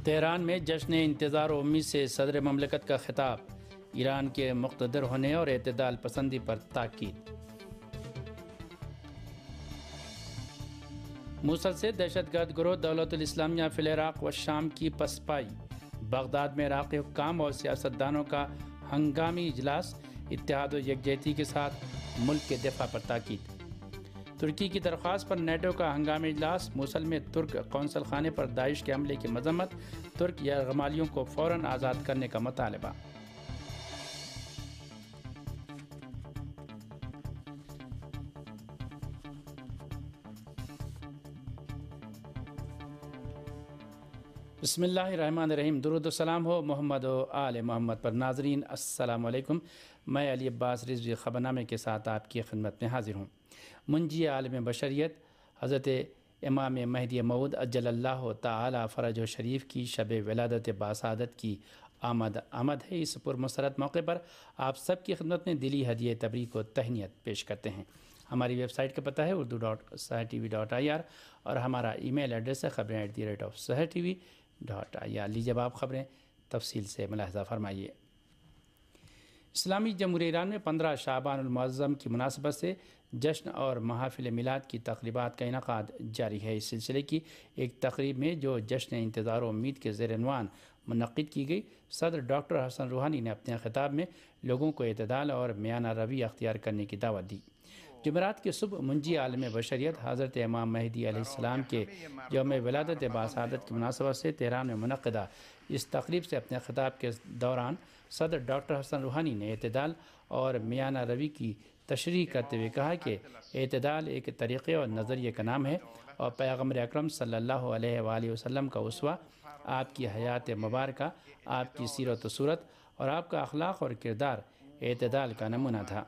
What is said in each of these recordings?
Tehran میں جشن انتظار و امید سے صدر مملکت کا خطاب، ایران کے مقتدر ہونے اور اعتدال پسندی پر تاکید۔ موصل سے دہشت گرد گروہ دولت الاسلامیہ فی العراق و شام کی پسپائی، بغداد میں عراقی حکام اور سیاستدانوں کا ہنگامی اجلاس، اتحاد و یکجہتی کے ساتھ ملک کے دفاع پر تاکید۔ ترکی کی درخواست پر نیٹو کا ہنگامی اجلاس، موصل میں ترک قونصل خانے پر داعش کے حملے کی مذمت، ترک یرغمالیوں کو فوراً آزاد کرنے کا مطالبہ۔ بسم اللہ الرحمن الرحیم، درود و سلام ہو محمد و آل محمد پر۔ ناظرین السلام علیکم، میں علی عباس رضوی خبرنامے کے ساتھ آپ کی خدمت میں حاضر ہوں۔ منجی عالم بشریت حضرت امام مہدی موعود عجل اللہ تعالی فرج و شریف کی شب ولادت باسعادت کی آمد ہے۔ اس پرمسرت موقع پر آپ سب کی خدمت میں دلی ہدیہ تبریک و تہنیت پیش کرتے ہیں۔ ہماری ویب سائٹ کا پتہ ہے urdu.sahartv.ir اور ہمارا ای میل ایڈریس ہے خبریں@sahartv.ir۔ لیجیے اب آپ خبریں تفصیل سے ملاحظہ فرمائیے۔ اسلامی جمہوریہ ایران میں 15 شعبان المعظم کی مناسبت سے جشن اور محافل میلاد کی تقریبات کا انعقاد جاری ہے۔ اس سلسلے کی ایک تقریب میں جو جشن انتظار و امید کے زیر عنوان منعقد کی گئی، صدر ڈاکٹر حسن روحانی نے اپنے خطاب میں لوگوں کو اعتدال اور میانہ روی اختیار کرنے کی دعوت دی۔ جمعرات کے صبح منجی عالم بشریت حضرت امام مہدی علیہ السلام کے یوم ولادت باسعادت کی مناسبت سے تہران میں منعقدہ اس تقریب سے اپنے خطاب کے دوران صدر ڈاکٹر حسن روحانی نے اعتدال اور میانہ روی کی تشریح کرتے ہوئے کہا کہ اعتدال ایک طریقے اور نظریے کا نام ہے اور پیغمبر اکرم صلی اللہ علیہ وآلہ وسلم کا اسوہ، آپ کی حیات مبارکہ، آپ کی سیرت و صورت اور آپ کا اخلاق اور کردار اعتدال کا نمونہ تھا۔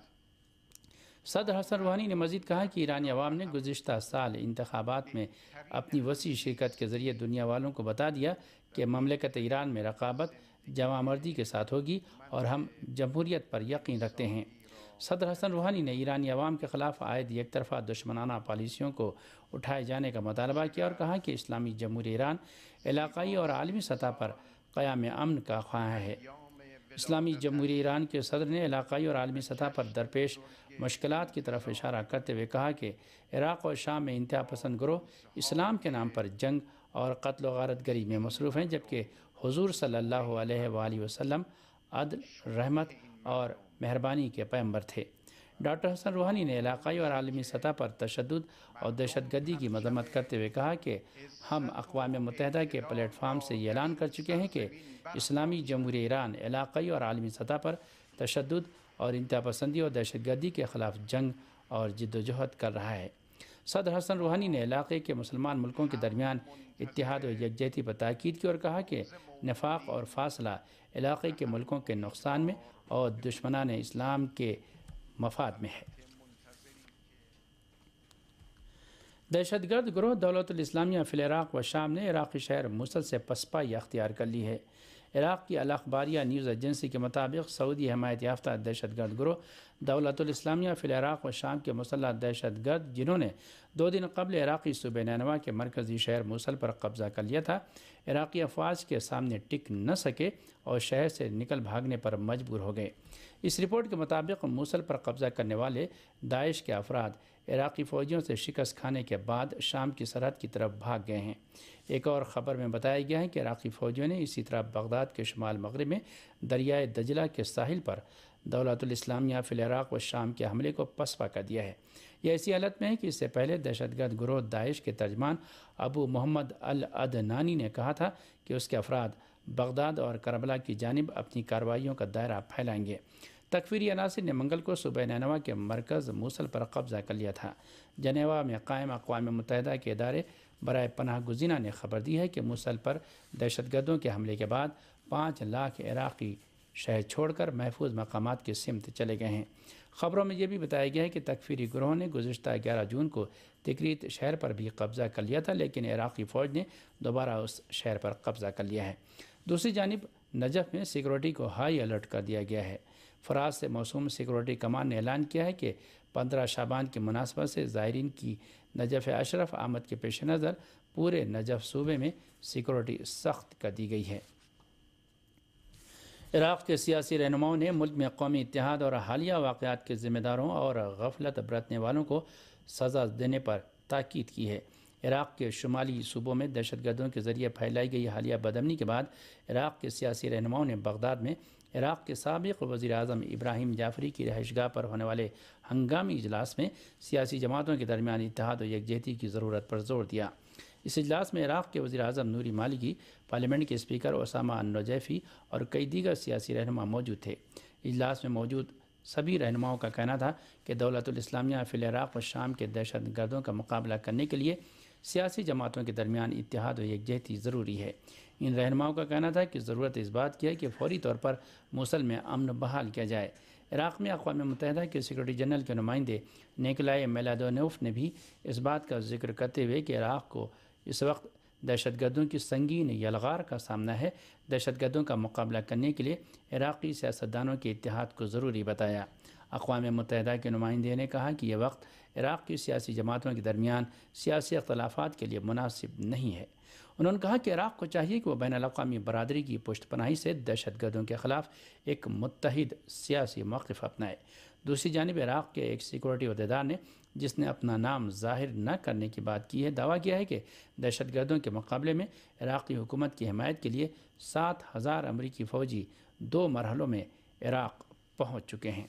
صدر حسن روحانی نے مزید کہا کہ ایرانی عوام نے گزشتہ سال انتخابات میں اپنی وسیع شرکت کے ذریعے دنیا والوں کو بتا دیا کہ مملکت ایران میں رقابت جواں مردی کے ساتھ ہوگی اور ہم جمہوریت پر یقین رکھتے ہیں۔ صدر حسن روحانی نے ایرانی عوام کے خلاف عائد یک طرفہ دشمنانہ پالیسیوں کو اٹھائے جانے کا مطالبہ کیا اور کہا کہ اسلامی جمہوریہ ایران علاقائی اور عالمی سطح پر قیام امن کا خواہاں ہے۔ اسلامی جمہوریہ ایران کے صدر نے علاقائی اور عالمی سطح پر درپیش مشکلات کی طرف اشارہ کرتے ہوئے کہا کہ عراق اور شام میں انتہا پسند گروہ اسلام کے نام پر جنگ اور قتل و غارت گری میں مصروف ہیں، جبکہ حضور صلی اللہ علیہ وآلہ وسلم عدل، رحمت اور مہربانی کے پیغمبر تھے۔ ڈاکٹر حسن روحانی نے علاقائی اور عالمی سطح پر تشدد اور دہشت گردی کی مذمت کرتے ہوئے کہا کہ ہم اقوام متحدہ کے پلیٹ فارم سے یہ اعلان کر چکے ہیں کہ اسلامی جمہوریہ ایران علاقائی اور عالمی سطح پر تشدد اور انتہا پسندی اور دہشت گردی کے خلاف جنگ اور جد و جہد کر رہا ہے۔ صدر حسن روحانی نے علاقے کے مسلمان ملکوں کے درمیان اتحاد و یکجہتی پر تاکید کی اور کہا کہ نفاق اور فاصلہ علاقے کے ملکوں کے نقصان میں اور دشمنان اسلام کے مفاد میں ہے۔ دہشت گرد گروہ دولت الاسلامیہ فی العراق و شام نے عراقی شہر موصل سے پسپائی اختیار کر لی ہے۔ عراق کی الاخباریہ نیوز ایجنسی کے مطابق سعودی حمایت یافتہ دہشت گرد گروہ دولت الاسلامیہ فی العراق و شام کے مسلح دہشت گرد، جنہوں نے 2 دن قبل عراقی صوبہ نینوا کے مرکزی شہر موصل پر قبضہ کر لیا تھا، عراقی افواج کے سامنے ٹک نہ سکے اور شہر سے نکل بھاگنے پر مجبور ہو گئے۔ اس رپورٹ کے مطابق موصل پر قبضہ کرنے والے داعش کے افراد عراقی فوجیوں سے شکست کھانے کے بعد شام کی سرحد کی طرف بھاگ گئے ہیں۔ ایک اور خبر میں بتایا گیا ہے کہ عراقی فوجیوں نے اسی طرح بغداد کے شمال مغرب میں دریائے دجلہ کے ساحل پر دولت الاسلامیہ فی العراق و شام کے حملے کو پسپا کر دیا ہے۔ یہ ایسی حالت میں ہے کہ اس سے پہلے دہشت گرد گروہ داعش کے ترجمان ابو محمد العدنانی نے کہا تھا کہ اس کے افراد بغداد اور کربلا کی جانب اپنی کارروائیوں کا دائرہ پھیلائیں گے۔ تکفیری عناصر نے منگل کو صوبہ نینوا کے مرکز موصل پر قبضہ کر لیا تھا۔ جنیوا میں قائم اقوام متحدہ کے ادارے برائے پناہ گزینہ نے خبر دی ہے کہ موصل پر دہشت گردوں کے حملے کے بعد 5 لاکھ عراقی شہر چھوڑ کر محفوظ مقامات کی سمت چلے گئے ہیں۔ خبروں میں یہ بھی بتایا گیا ہے کہ تکفیری گروہ نے گزشتہ 11 جون کو تکریت شہر پر بھی قبضہ کر لیا تھا، لیکن عراقی فوج نے دوبارہ اس شہر پر قبضہ کر لیا ہے۔ دوسری جانب نجف میں سیکورٹی کو ہائی الرٹ کر دیا گیا ہے۔ فراز سے موسوم سیکورٹی کمان نے اعلان کیا ہے کہ 15 شعبان کی مناسبت سے زائرین کی نجف اشرف آمد کے پیش نظر پورے نجف صوبے میں سیکورٹی سخت کر دی گئی ہے۔ عراق کے سیاسی رہنماؤں نے ملک میں قومی اتحاد اور حالیہ واقعات کے ذمہ داروں اور غفلت برتنے والوں کو سزا دینے پر تاکید کی ہے۔ عراق کے شمالی صوبوں میں دہشت گردوں کے ذریعے پھیلائی گئی حالیہ بدامنی کے بعد عراق کے سیاسی رہنماؤں نے بغداد میں عراق کے سابق وزیر اعظم ابراہیم جعفری کی رہائش گاہ پر ہونے والے ہنگامی اجلاس میں سیاسی جماعتوں کے درمیان اتحاد و یکجہتی کی ضرورت پر زور دیا۔ اس اجلاس میں عراق کے وزیر اعظم نوری مالکی، پارلیمنٹ کے اسپیکر اسامہ النجیفی اور کئی دیگر سیاسی رہنما موجود تھے۔ اجلاس میں موجود سبھی رہنماؤں کا کہنا تھا کہ دولت الاسلامیہ فی العراق و شام کے دہشت گردوں کا مقابلہ کرنے کے لیے سیاسی جماعتوں کے درمیان اتحاد و یکجہتی ضروری ہے۔ ان رہنماؤں کا کہنا تھا کہ ضرورت اس بات کی ہے کہ فوری طور پر موصل میں امن بحال کیا جائے۔ عراق میں اقوام متحدہ کے سیکورٹی جنرل کے نمائندے نیکولائے میلادونوف نے بھی اس بات کا ذکر کرتے ہوئے کہ عراق کو اس وقت دہشت گردوں کی سنگین یلغار کا سامنا ہے، دہشت گردوں کا مقابلہ کرنے کے لیے عراقی سیاستدانوں کے اتحاد کو ضروری بتایا۔ اقوام متحدہ کے نمائندے نے کہا کہ یہ وقت عراق کی سیاسی جماعتوں کے درمیان سیاسی اختلافات کے لیے مناسب نہیں ہے۔ انہوں نے کہا کہ عراق کو چاہیے کہ وہ بین الاقوامی برادری کی پشت پناہی سے دہشت گردوں کے خلاف ایک متحد سیاسی موقف اپنائے۔ دوسری جانب عراق کے ایک سیکورٹی عہدیدار نے، جس نے اپنا نام ظاہر نہ کرنے کی بات کی ہے، دعویٰ کیا ہے کہ دہشت گردوں کے مقابلے میں عراقی حکومت کی حمایت کے لیے 7,000 امریکی فوجی 2 مرحلوں میں عراق پہنچ چکے ہیں۔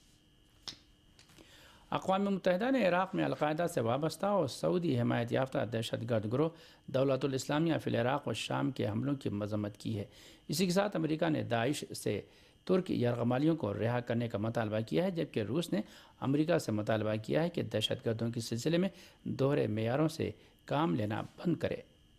اقوام متحدہ نے عراق میں القاعدہ سے وابستہ اور سعودی حمایت یافتہ دہشت گرد گروہ دولت الاسلامیہ فی العراق و شام کے حملوں کی مذمت کی ہے۔ اسی کے ساتھ امریکہ نے داعش سے ترک یرغمالیوں کو رہا کرنے کا مطالبہ کیا ہے، جبکہ روس نے امریکہ سے مطالبہ کیا ہے کہ دہشت گردوں کے سلسلے میں دوہرے معیاروں سے کام لینا بند کرے۔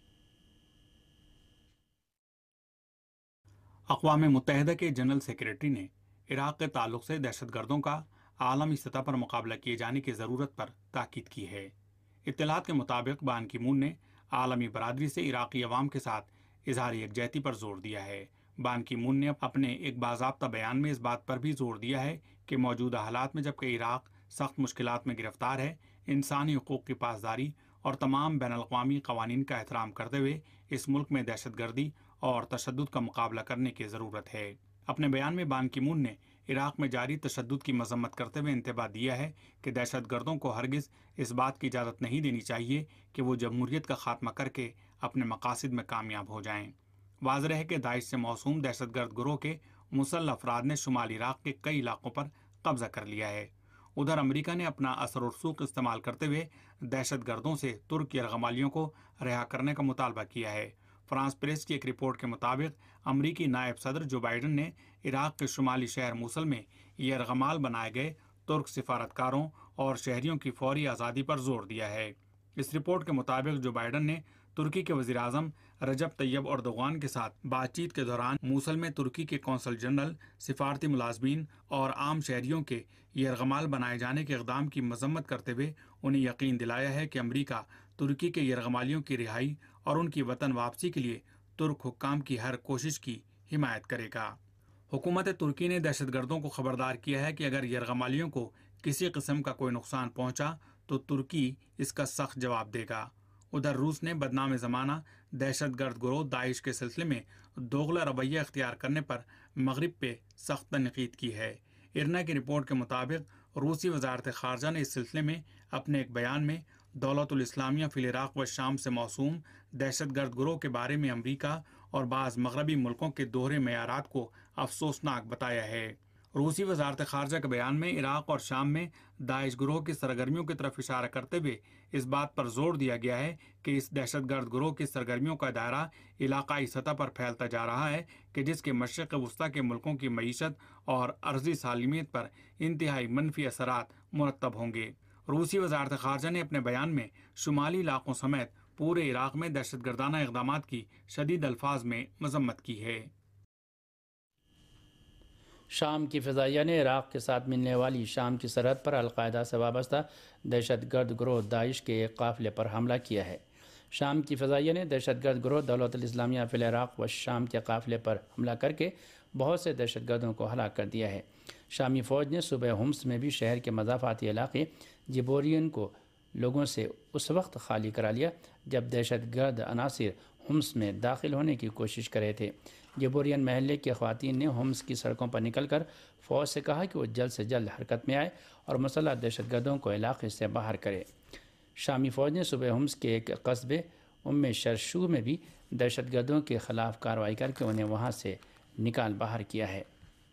اقوام متحدہ کے جنرل سیکریٹری نے عراق کے تعلق سے دہشت گردوں کا عالمی سطح پر مقابلہ کیے جانے کی ضرورت پر تاکید کی ہے۔ اطلاعات کے مطابق بان کی مون نے عالمی برادری سے عراقی عوام کے ساتھ اظہار یکجہتی پر زور دیا ہے۔ بان کی مون نے اپنے ایک باضابطہ بیان میں اس بات پر بھی زور دیا ہے کہ موجودہ حالات میں جبکہ عراق سخت مشکلات میں گرفتار ہے، انسانی حقوق کی پاسداری اور تمام بین الاقوامی قوانین کا احترام کرتے ہوئے اس ملک میں دہشت گردی اور تشدد کا مقابلہ کرنے کی ضرورت ہے۔ اپنے بیان میں بان کی مون نے عراق میں جاری تشدد کی مذمت کرتے ہوئے انتباہ دیا ہے کہ دہشت گردوں کو ہرگز اس بات کی اجازت نہیں دینی چاہیے کہ وہ جمہوریت کا خاتمہ کر کے اپنے مقاصد میں کامیاب ہو جائیں۔ واضح ہے کہ داعش سے موسوم دہشت گرد گروہ کے مسلح افراد نے شمالی عراق کے کئی علاقوں پر قبضہ کر لیا ہے۔ ادھر امریکہ نے اپنا اثر و رسوخ استعمال کرتے ہوئے دہشت گردوں سے ترک یرغمالیوں کو رہا کرنے کا مطالبہ کیا ہے۔ فرانس پریس کی ایک رپورٹ کے مطابق امریکی نائب صدر جو بائیڈن نے عراق کے شمالی شہر موصل میں یرغمال بنائے گئے ترک سفارتکاروں اور شہریوں کی فوری آزادی پر زور دیا ہے۔ اس رپورٹ کے مطابق جو بائیڈن نے ترکی کے وزیر اعظم رجب طیب اردوغان کے ساتھ بات چیت کے دوران موصل میں ترکی کے قونصل جنرل، سفارتی ملازمین اور عام شہریوں کے یرغمال بنائے جانے کے اقدام کی مذمت کرتے ہوئے انہیں یقین دلایا ہے کہ امریکہ ترکی کے یرغمالیوں کی رہائی اور ان کی وطن واپسی کے لیے ترک حکام کی ہر کوشش کی حمایت کرے گا۔ حکومت ترکی نے دہشت گردوں کو خبردار کیا ہے کہ اگر یرغمالیوں کو کسی قسم کا کوئی نقصان پہنچا تو ترکی اس کا سخت جواب دے گا۔ ادھر روس نے بدنام زمانہ دہشت گرد گروہ داعش کے سلسلے میں دوغلا رویہ اختیار کرنے پر مغرب پہ سخت تنقید کی ہے۔ ارنا کی رپورٹ کے مطابق روسی وزارت خارجہ نے اس سلسلے میں اپنے ایک بیان میں دولت الاسلامیہ فی العراق و شام سے موسوم دہشت گرد گروہ کے بارے میں امریکہ اور بعض مغربی ملکوں کے دوہرے معیارات کو افسوسناک بتایا ہے۔ روسی وزارت خارجہ کے بیان میں عراق اور شام میں داعش گروہ کی سرگرمیوں کی طرف اشارہ کرتے ہوئے اس بات پر زور دیا گیا ہے کہ اس دہشت گرد گروہ کی سرگرمیوں کا دائرہ علاقائی سطح پر پھیلتا جا رہا ہے کہ جس کے مشرق وسطیٰ کے ملکوں کی معیشت اور ارضی سالمیت پر انتہائی منفی اثرات مرتب ہوں گے۔ روسی وزارت خارجہ نے اپنے بیان میں شمالی علاقوں سمیت پورے عراق میں دہشت گردانہ اقدامات کی شدید الفاظ میں مذمت کی ہے۔ شام کی فضائیہ نے عراق کے ساتھ ملنے والی شام کی سرحد پر القاعدہ سے وابستہ دہشت گرد گروہ داعش کے ایک قافلے پر حملہ کیا ہے۔ شام کی فضائیہ نے دہشت گرد گروہ دولت الاسلامیہ فی العراق و شام کے قافلے پر حملہ کر کے بہت سے دہشت گردوں کو ہلاک کر دیا ہے۔ شامی فوج نے صوبہ حمص میں بھی شہر کے مضافاتی علاقے جبورین کو لوگوں سے اس وقت خالی کرا لیا جب دہشت گرد عناصر حمص میں داخل ہونے کی کوشش کر رہے تھے۔ جبورین محلے کی خواتین نے حمص کی سڑکوں پر نکل کر فوج سے کہا کہ وہ جلد سے جلد حرکت میں آئے اور مسلح دہشت گردوں کو علاقے سے باہر کرے۔ شامی فوج نے صوبہ حمص کے ایک قصبے شرشو میں بھی دہشت گردوں کے خلاف کارروائی کر کے انہیں وہاں سے نکال باہر کیا ہے۔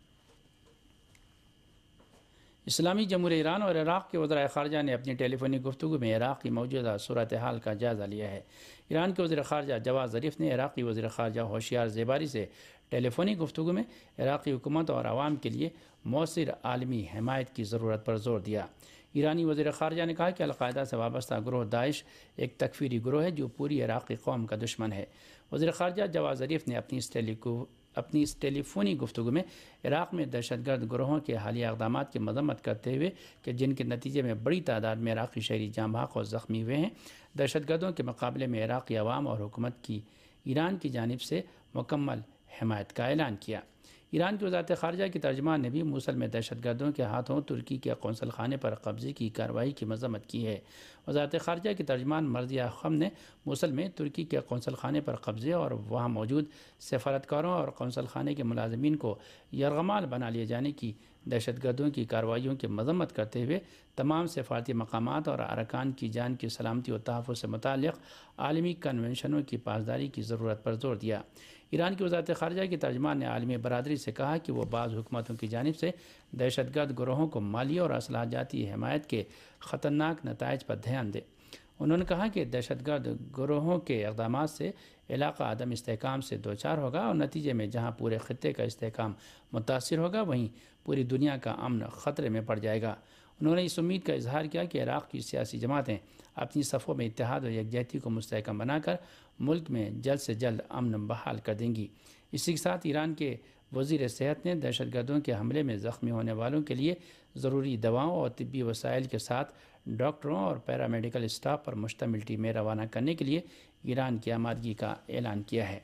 اسلامی جمہوریہ ایران اور عراق کے وزرائے خارجہ نے اپنی ٹیلی فونی گفتگو میں عراق کی موجودہ صورتحال کا جائزہ لیا ہے۔ ایران کے وزیر خارجہ جواد ظریف نے عراقی وزیر خارجہ ہوشیار زیباری سے ٹیلی فونی گفتگو میں عراقی حکومت اور عوام کے لیے مؤثر عالمی حمایت کی ضرورت پر زور دیا۔ ایرانی وزیر خارجہ نے کہا کہ القاعدہ سے وابستہ گروہ داعش ایک تکفیری گروہ ہے جو پوری عراقی قوم کا دشمن ہے۔ وزیر خارجہ جواد ظریف نے اپنی اس ٹیلی فونی گفتگو میں عراق میں دہشت گرد گروہوں کے حالیہ اقدامات کی مذمت کرتے ہوئے کہ جن کے نتیجے میں بڑی تعداد میں عراقی شہری جاں بحق اور زخمی ہوئے ہیں، دہشت گردوں کے مقابلے میں عراقی عوام اور حکومت کی ایران کی جانب سے مکمل حمایت کا اعلان کیا۔ ایران کی وزارت خارجہ کی ترجمان نے بھی موصل میں دہشت گردوں کے ہاتھوں ترکی کے قونصل خانے پر قبضے کی کارروائی کی مذمت کی ہے۔ وزارت خارجہ کی ترجمان مرضیہ خم نے موصل میں ترکی کے قونصل خانے پر قبضے اور وہاں موجود سفارتکاروں اور قونصل خانے کے ملازمین کو یرغمال بنا لیے جانے کی دہشت گردوں کی کارروائیوں کی مذمت کرتے ہوئے تمام سفارتی مقامات اور ارکان کی جان کی سلامتی و تحفظ سے متعلق عالمی کنونشنوں کی پاسداری کی ضرورت پر زور دیا۔ ایران کی وزارت خارجہ کی ترجمان نے عالمی برادری سے کہا کہ وہ بعض حکومتوں کی جانب سے دہشت گرد گروہوں کو مالی اور اسلحہ جاتی حمایت کے خطرناک نتائج پر دھیان دے۔ انہوں نے کہا کہ دہشت گرد گروہوں کے اقدامات سے علاقہ عدم استحکام سے دوچار ہوگا اور نتیجے میں جہاں پورے خطے کا استحکام متاثر ہوگا وہیں پوری دنیا کا امن خطرے میں پڑ جائے گا۔ انہوں نے اس امید کا اظہار کیا کہ عراق کی سیاسی جماعتیں اپنی صفوں میں اتحاد اور یکجہتی کو مستحکم بنا کر ملک میں جلد سے جلد امن بحال کر دیں گی۔ اسی کے ساتھ ایران کے وزیر صحت نے دہشت گردوں کے حملے میں زخمی ہونے والوں کے لیے ضروری دواؤں اور طبی وسائل کے ساتھ ڈاکٹروں اور پیرامیڈیکل اسٹاف پر مشتمل ٹیمیں روانہ کرنے کے لیے ایران کی آمادگی کا اعلان کیا ہے۔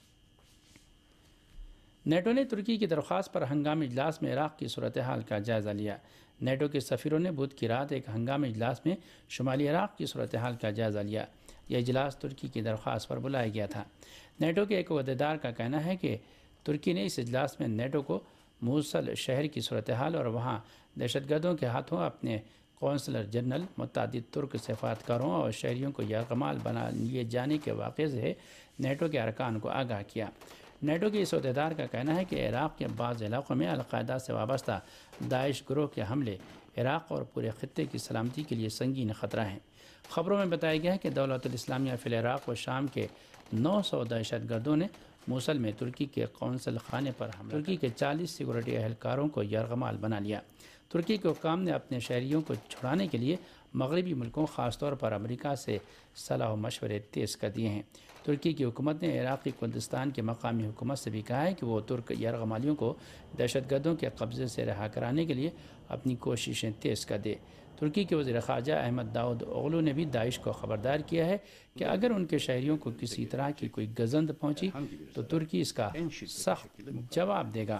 نیٹو نے ترکی کی درخواست پر ہنگامی اجلاس میں عراق کی صورتحال کا جائزہ لیا۔ نیٹو کے سفیروں نے بدھ کی رات ایک ہنگامی اجلاس میں شمالی عراق کی صورتحال کا جائزہ لیا۔ یہ اجلاس ترکی کی درخواست پر بلایا گیا تھا۔ نیٹو کے ایک عہدیدار کا کہنا ہے کہ ترکی نے اس اجلاس میں نیٹو کو موصل شہر کی صورتحال اور وہاں دہشت گردوں کے ہاتھوں اپنے قونصلر جنرل، متعدد ترک سفارتکاروں اور شہریوں کو یرغمال بنا لیے جانے کے واقعے سے نیٹو کے ارکان کو آگاہ کیا۔ نیٹو کے اس عہدیدار کا کہنا ہے کہ عراق کے بعض علاقوں میں القاعدہ سے وابستہ داعش گروہ کے حملے عراق اور پورے خطے کی سلامتی کے لیے سنگین خطرہ ہیں۔ خبروں میں بتایا گیا ہے کہ دولت الاسلامیہ فی العراق و شام کے 900 دہشت گردوں نے موصل میں ترکی کے قونصل خانے پر حملہ ترکی کے 40 سیکورٹی اہلکاروں کو یرغمال بنا لیا۔ ترکی کے حکام نے اپنے شہریوں کو چھڑانے کے لیے مغربی ملکوں خاص طور پر امریکہ سے صلاح و مشورے تیز کر دیے ہیں۔ ترکی کی حکومت نے عراقی کردستان کی مقامی حکومت سے بھی کہا ہے کہ وہ ترک یرغمالیوں کو دہشت گردوں کے قبضے سے رہا کرانے کے لیے اپنی کوششیں تیز کر دے۔ ترکی کے وزیر خارجہ احمد داؤد اوغلو نے بھی داعش کو خبردار کیا ہے کہ اگر ان کے شہریوں کو کسی طرح کی کوئی گزند پہنچی تو ترکی اس کا سخت جواب دے گا۔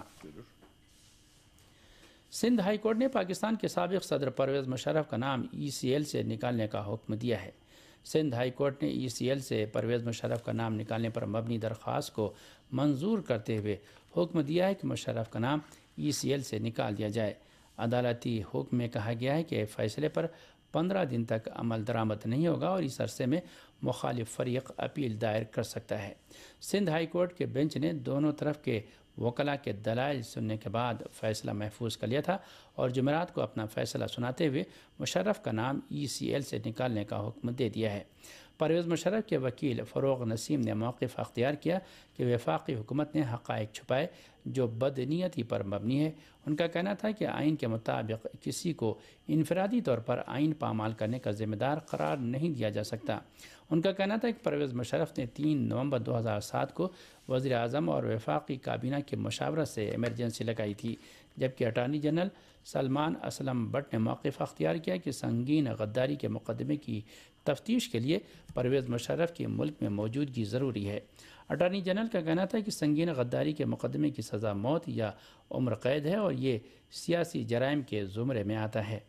سندھ ہائی کورٹ نے پاکستان کے سابق صدر پرویز مشرف کا نام ECL سے نکالنے کا حکم دیا ہے۔ سندھ ہائی کورٹ نے ECL سے پرویز مشرف کا نام نکالنے پر مبنی درخواست کو منظور کرتے ہوئے حکم دیا ہے کہ مشرف کا نام ECL سے نکال دیا جائے۔ عدالتی حکم میں کہا گیا ہے کہ فیصلے پر 15 دن تک عمل درآمد نہیں ہوگا اور اس عرصے میں مخالف فریق اپیل دائر کر سکتا ہے۔ سندھ ہائی کورٹ کے بینچ نے دونوں طرف کے وکلاء کے دلائل سننے کے بعد فیصلہ محفوظ کر لیا تھا اور جمعرات کو اپنا فیصلہ سناتے ہوئے مشرف کا نام ECL سے نکالنے کا حکم دے دیا ہے۔ پرویز مشرف کے وکیل فروغ نسیم نے موقف اختیار کیا کہ وفاقی حکومت نے حقائق چھپائے جو بدنیتی پر مبنی ہے۔ ان کا کہنا تھا کہ آئین کے مطابق کسی کو انفرادی طور پر آئین پامال کرنے کا ذمہ دار قرار نہیں دیا جا سکتا۔ ان کا کہنا تھا کہ پرویز مشرف نے 3 نومبر 2007 کو وزیر اعظم اور وفاقی کابینہ کی مشاورت سے ایمرجنسی لگائی تھی جبکہ اٹارنی جنرل سلمان اسلم بٹ نے موقف اختیار کیا کہ سنگین غداری کے مقدمے کی تفتیش کے لیے پرویز مشرف کی ملک میں موجودگی ضروری ہے۔ اٹارنی جنرل کا کہنا تھا کہ سنگین غداری کے مقدمے کی سزا موت یا عمر قید ہے اور یہ سیاسی جرائم کے زمرے میں آتا ہے۔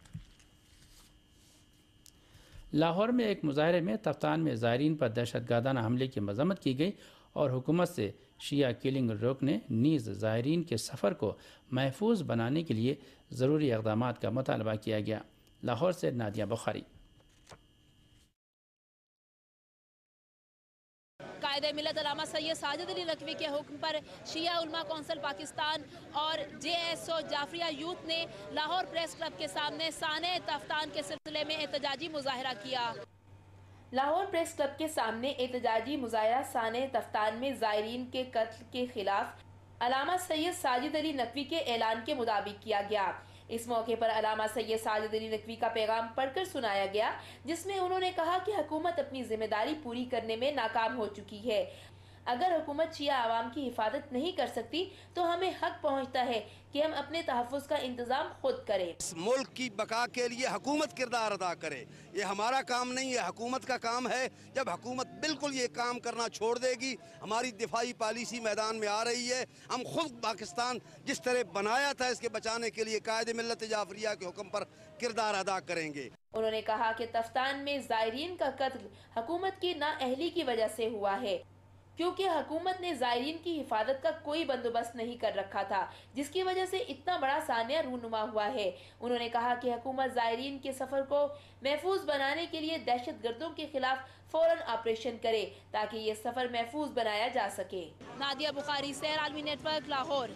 لاہور میں ایک مظاہرے میں تفتان میں زائرین پر دہشت گردانہ حملے کی مذمت کی گئی اور حکومت سے شیعہ کلنگ روکنے نیز زائرین کے سفر کو محفوظ بنانے کے لیے ضروری اقدامات کا مطالبہ کیا گیا۔ لاہور سے نادیہ بخاری۔ قائد ملت علامہ سید ساجد علی نقوی کے حکم پر شیعہ علماء کونسل پاکستان اور JSO جعفریہ یوتھ نے لاہور پریس کلب کے سامنے سانحہ تفتان کے سلسلے میں احتجاجی مظاہرہ کیا۔ لاہور پریس کلب کے سامنے احتجاجی مظاہرہ سانحہ تفتان میں زائرین کے قتل کے خلاف علامہ سید ساجد علی نقوی کے اعلان کے مطابق کیا گیا۔ اس موقع پر علامہ سید ساجد علی نقوی کا پیغام پڑھ کر سنایا گیا، جس میں انہوں نے کہا کہ حکومت اپنی ذمہ داری پوری کرنے میں ناکام ہو چکی ہے۔ اگر حکومت شیعہ عوام کی حفاظت نہیں کر سکتی تو ہمیں حق پہنچتا ہے کہ ہم اپنے تحفظ کا انتظام خود کریں۔ اس ملک کی بقا کے لیے حکومت کردار ادا کرے، یہ ہمارا کام نہیں ہے، حکومت کا کام ہے۔ جب حکومت بالکل یہ کام کرنا چھوڑ دے گی، ہماری دفاعی پالیسی میدان میں آ رہی ہے، ہم خود پاکستان جس طرح بنایا تھا اس کے بچانے کے لیے قائد ملت جعفریہ کے حکم پر کردار ادا کریں گے۔ انہوں نے کہا کہ تفتان میں زائرین کا قتل حکومت کی نااہلی کی وجہ سے ہوا ہے، کیونکہ حکومت نے زائرین کی حفاظت کا کوئی بندوبست نہیں کر رکھا تھا، جس کی وجہ سے اتنا بڑا سانحہ رونما ہوا ہے۔ انہوں نے کہا کہ حکومت زائرین کے سفر کو محفوظ بنانے کے لیے دہشت گردوں کے خلاف فوراً آپریشن کرے تاکہ یہ سفر محفوظ بنایا جا سکے۔ نادیہ بخاری، سیر عالمی نیٹ ورک، لاہور۔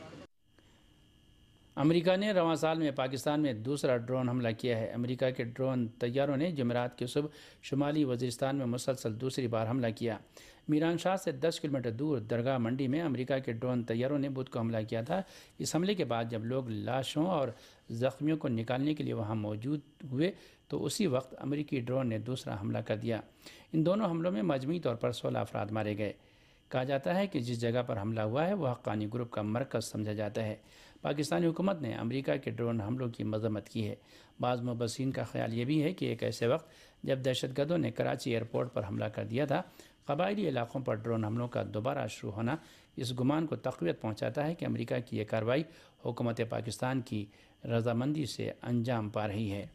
امریکہ نے رواں سال میں پاکستان میں دوسرا ڈرون حملہ کیا ہے۔ امریکہ کے ڈرون طیاروں نے جمعرات کی صبح شمالی وزیرستان میں مسلسل دوسری بار حملہ کیا۔ میران شاہ سے 10 کلومیٹر دور درگاہ منڈی میں امریکہ کے ڈرون طیاروں نے بدھ کو حملہ کیا تھا۔ اس حملے کے بعد جب لوگ لاشوں اور زخمیوں کو نکالنے کے لیے وہاں موجود ہوئے تو اسی وقت امریکی ڈرون نے دوسرا حملہ کر دیا۔ ان دونوں حملوں میں مجموعی طور پر 16 افراد مارے گئے۔ کہا جاتا ہے کہ جس جگہ پر حملہ ہوا ہے وہ حقانی گروپ کا مرکز سمجھا جاتا ہے۔ پاکستانی حکومت نے امریکہ کے ڈرون حملوں کی مذمت کی ہے۔ بعض مبصرین کا خیال یہ بھی ہے کہ ایک ایسے وقت جب دہشت گردوں نے کراچی ایئرپورٹ پر حملہ کر دیا تھا، قبائلی علاقوں پر ڈرون حملوں کا دوبارہ شروع ہونا اس گمان کو تقویت پہنچاتا ہے کہ امریکہ کی یہ کارروائی حکومت پاکستان کی رضامندی سے انجام پا رہی ہے۔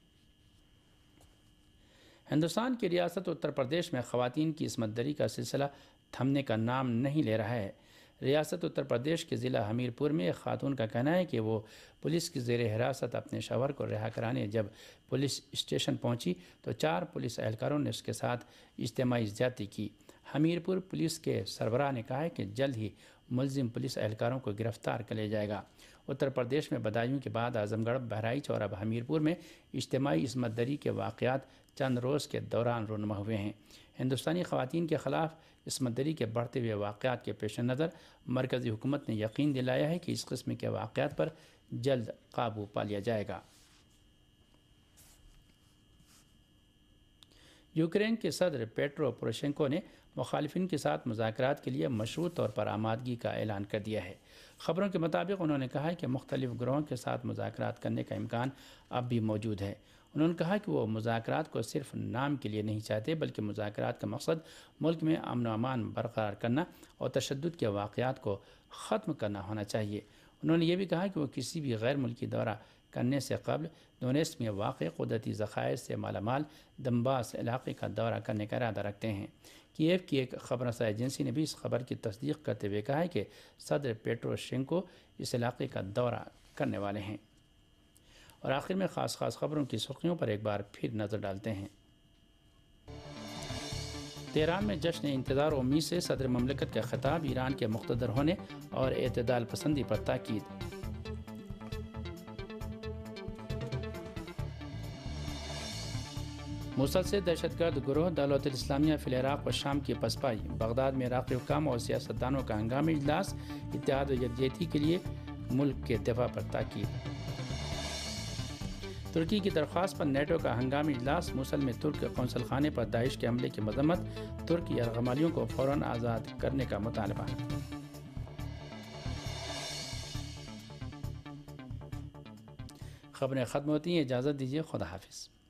ہندوستان کی ریاست اتر پردیش میں خواتین کی عصمت دری کا سلسلہ تھمنے کا نام نہیں لے رہا ہے۔ ریاست اتر پردیش کے ضلع حمیر پور میں ایک خاتون کا کہنا ہے کہ وہ پولیس کی زیر حراست اپنے شوہر کو رہا کرانے جب پولیس اسٹیشن پہنچی تو 4 پولیس اہلکاروں نے اس کے ساتھ اجتماعی زیادتی کی۔ حمیر پور پولیس کے سربراہ نے کہا ہے کہ جلد ہی ملزم پولیس اہلکاروں کو گرفتار کر لیا جائے گا۔ اتر پردیش میں بدایوں کے بعد اعظم گڑھ، بہرائچ اور اب حمیر پور میں اجتماعی عصمت دری کے واقعات چند روز کے دوران رونما ہوئے ہیں۔ ہندوستانی خواتین کے خلاف عصمت دری کے بڑھتے ہوئے واقعات کے پیش نظر مرکزی حکومت نے یقین دلایا ہے کہ اس قسم کے واقعات پر جلد قابو پا لیا جائے گا۔ یوکرین کے صدر پیٹرو پوروشینکو نے مخالفین کے ساتھ مذاکرات کے لیے مشروط طور پر آمادگی کا اعلان کر دیا ہے۔ خبروں کے مطابق انہوں نے کہا کہ مختلف گروہوں کے ساتھ مذاکرات کرنے کا امکان اب بھی موجود ہے۔ انہوں نے کہا کہ وہ مذاکرات کو صرف نام کے لیے نہیں چاہتے بلکہ مذاکرات کا مقصد ملک میں امن و امان برقرار کرنا اور تشدد کے واقعات کو ختم کرنا ہونا چاہیے۔ انہوں نے یہ بھی کہا کہ وہ کسی بھی غیر ملکی دورہ کرنے سے قبل دونیٹسک میں واقع قدرتی ذخائر سے مالا مال دنباس علاقے کا دورہ کرنے کا ارادہ رکھتے ہیں۔ کییو کی ایک خبر رساں ایجنسی نے بھی اس خبر کی تصدیق کرتے ہوئے کہا ہے کہ صدر پیٹروشینکو اس علاقے کا دورہ کرنے والے ہیں۔ اور آخر میں خاص خبروں کی سرخیوں پر ایک بار پھر نظر ڈالتے ہیں۔ تہران میں جشن انتظار و امید سے صدر مملکت کا خطاب، ایران کے مقتدر ہونے اور اعتدال پسندی پر تاکید۔ موصل سے دہشت گرد گروہ دولت الاسلامیہ فی العراق و شام کی پسپائی، بغداد میں عراقی حکام اور سیاستدانوں کا ہنگامی اجلاس، اتحاد و یکجہتی کے لیے ملک کے دفاع پر تاکید۔ ترکی کی درخواست پر نیٹو کا ہنگامی اجلاس، موصل میں ترک قونصل خانے پر داعش کے حملے کی مذمت، ترک یرغمالیوں کو فوراً آزاد کرنے کا مطالبہ۔ خبریں ختم ہوتی ہیں، اجازت دیجیے، خدا حافظ۔